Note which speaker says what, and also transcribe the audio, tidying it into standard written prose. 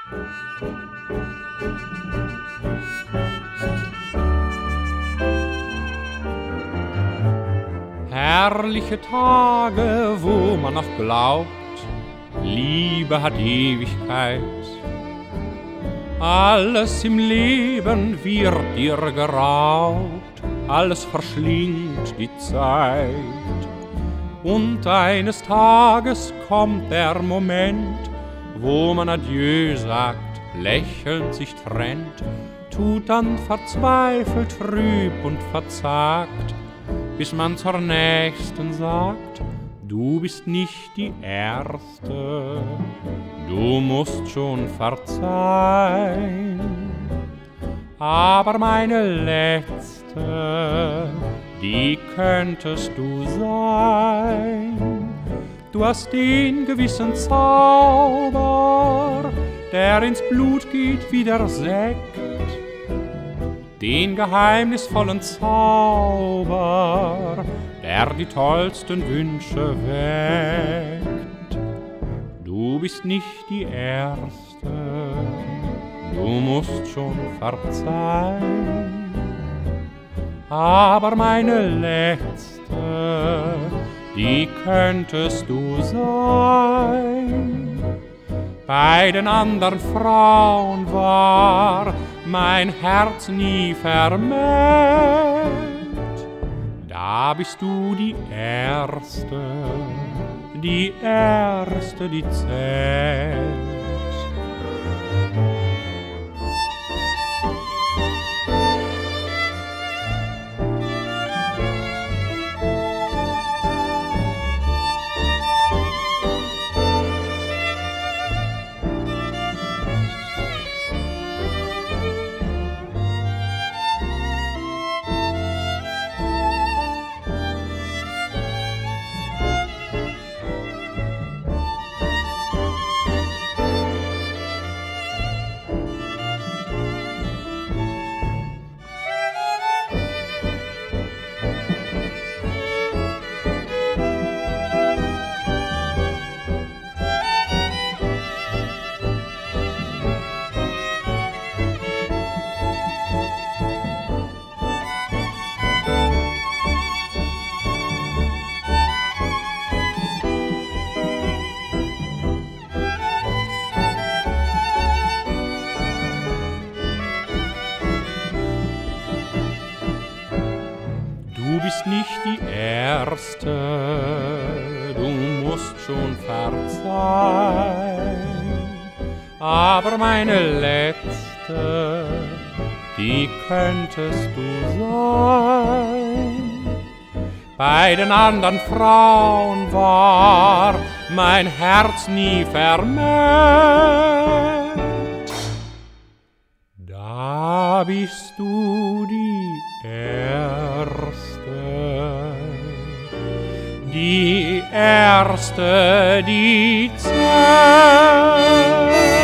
Speaker 1: Herrliche Tage, wo man noch glaubt, Liebe hat Ewigkeit. Alles im Leben wird dir geraubt, alles verschlingt die Zeit. Und eines Tages kommt der Moment, wo man Adieu sagt, lächelnd sich trennt, tut dann verzweifelt, trüb und verzagt, bis man zur Nächsten sagt, du bist nicht die Erste, du musst schon verzeihen. Aber meine Letzte, die könntest du sein. Du hast den gewissen Zauber, der ins Blut geht wie der Sekt, den geheimnisvollen Zauber, der die tollsten Wünsche weckt. Du bist nicht die Erste, du musst schon verzeihen. Aber meine Letzte, die könntest du sein. Bei den anderen Frauen war mein Herz nie vermählt. Da bist du die Erste, die zählt. Du bist nicht die Erste, du musst schon verzeihen. Aber meine Letzte, die könntest du sein. Bei den anderen Frauen war mein Herz nie vermählt. Da bist du die Erste, die zählt.